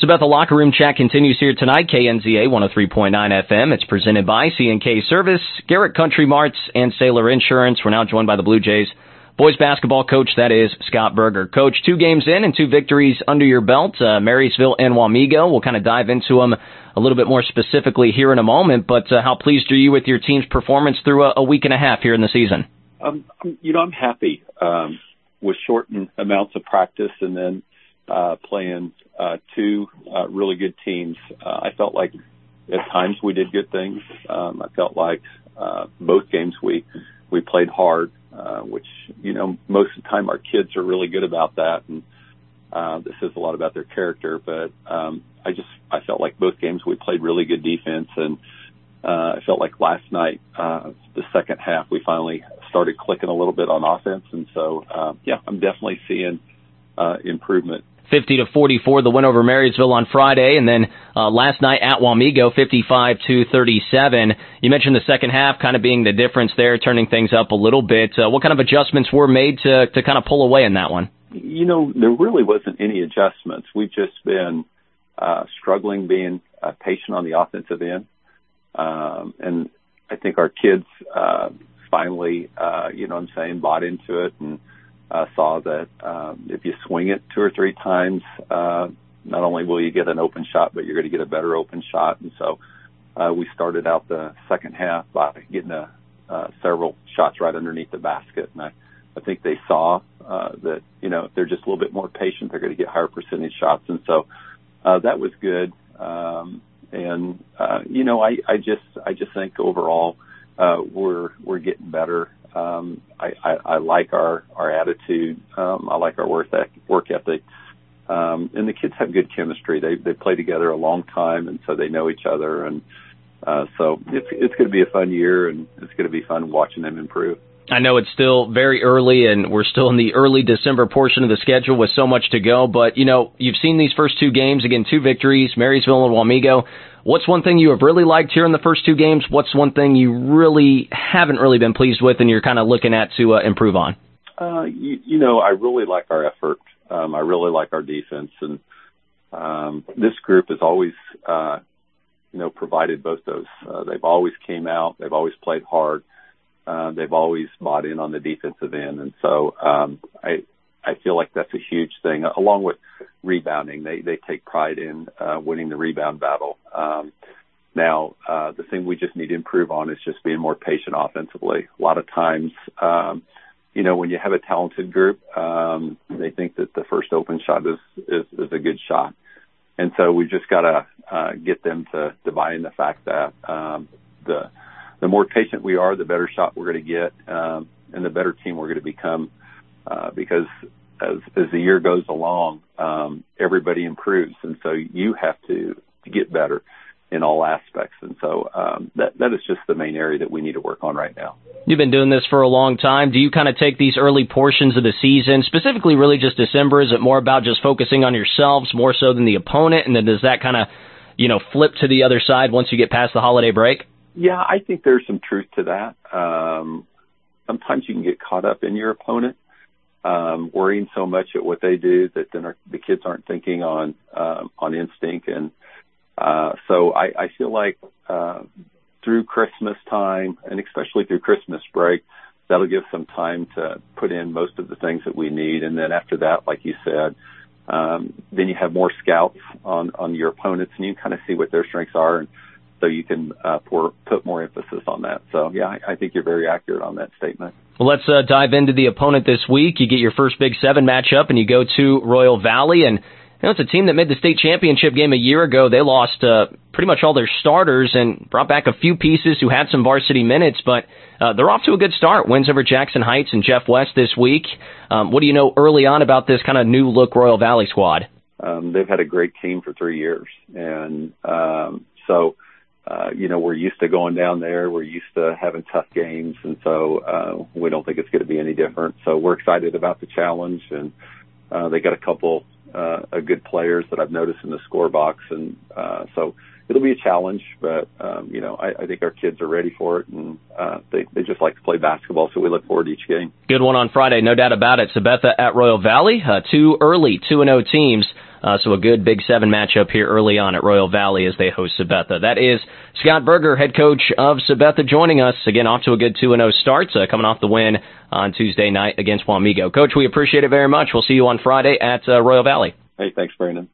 So, Beth, the Locker Room Chat continues here tonight. KNZA 103.9 FM. It's presented by C&K Service, Garrett Country Marts, and Sailor Insurance. We're now joined by the Blue Jays boys basketball coach, that is Scott Berger. Coach, 2 games in and 2 victories under your belt, Marysville and Wamego. We'll kind of dive into them a little bit more specifically here in a moment, but how pleased are you with your team's performance through a week and a half here in the season? I'm happy with shortened amounts of practice and then playing 2 really good teams. I felt like at times we did good things. I felt like both games we played hard, which, most of the time our kids are really good about that. And this says a lot about their character. But I felt like both games we played really good defense. And I felt like last night, the second half, we finally started clicking a little bit on offense. And so, I'm definitely seeing improvement. 50-44, the win over Marysville on Friday, and then last night at Wamego, 55-37. You mentioned the second half kind of being the difference there, turning things up a little bit. What kind of adjustments were made to kind of pull away in that one? There really wasn't any adjustments. We've just been struggling being patient on the offensive end. And I think our kids finally, bought into it and saw that if you swing it 2 or 3 times, not only will you get an open shot, but you're going to get a better open shot. And so we started out the second half by getting several shots right underneath the basket. And I think they saw that, if they're just a little bit more patient, they're going to get higher percentage shots. And so that was good. I just think overall we're getting better. I like our attitude. I like our work ethic. And the kids have good chemistry. They play together a long time, and so they know each other. And so it's going to be a fun year, and it's going to be fun watching them improve. I know it's still very early, and we're still in the early December portion of the schedule with so much to go. But, you've seen these first 2 games, again, 2 victories, Marysville and Wamego. What's one thing you have really liked here in the first 2 games? What's one thing you really haven't really been pleased with and you're kind of looking at to improve on? I really like our effort. I really like our defense. And this group has always, provided both those. They've always came out. They've always played hard. They've always bought in on the defensive end. And so I feel like that's a huge thing, along with rebounding. They take pride in winning the rebound battle. Now, the thing we just need to improve on is just being more patient offensively. A lot of times, when you have a talented group, they think that the first open shot is a good shot. And so we just got to get them to buy in the fact that the more patient we are, the better shot we're going to get, and the better team we're going to become. Because as the year goes along, everybody improves, and so you have to get better in all aspects. And so that is just the main area that we need to work on right now. You've been doing this for a long time. Do you kind of take these early portions of the season, specifically really just December? Is it more about just focusing on yourselves more so than the opponent? And then does that kind of, flip to the other side once you get past the holiday break? Yeah, I think there's some truth to that. Sometimes you can get caught up in your opponent, worrying so much at what they do that then the kids aren't thinking on instinct. And so I feel like through Christmas time, and especially through Christmas break, that'll give some time to put in most of the things that we need. And then after that, like you said, then you have more scouts on your opponents, and you can kind of see what their strengths are, and so you can put more emphasis on that. So, yeah, I think you're very accurate on that statement. Well, let's dive into the opponent this week. You get your first Big 7 matchup, and you go to Royal Valley. And it's a team that made the state championship game a year ago. They lost pretty much all their starters and brought back a few pieces who had some varsity minutes, but they're off to a good start. Wins over Jackson Heights and Jeff West this week. What do you know early on about this kind of new-look Royal Valley squad? They've had a great team for 3 years, and we're used to going down there. We're used to having tough games, and so we don't think it's going to be any different. So we're excited about the challenge, and they got a couple of good players that I've noticed in the score box, and so it'll be a challenge, but, I think our kids are ready for it, and they just like to play basketball, so we look forward to each game. Good one on Friday, no doubt about it. Sabetha at Royal Valley, two early 2-0 teams. So a good Big 7 matchup here early on at Royal Valley as they host Sabetha. That is Scott Berger, head coach of Sabetha, joining us. Again, off to a good 2-0 start, coming off the win on Tuesday night against Wamego. Coach, we appreciate it very much. We'll see you on Friday at Royal Valley. Hey, thanks, Brandon.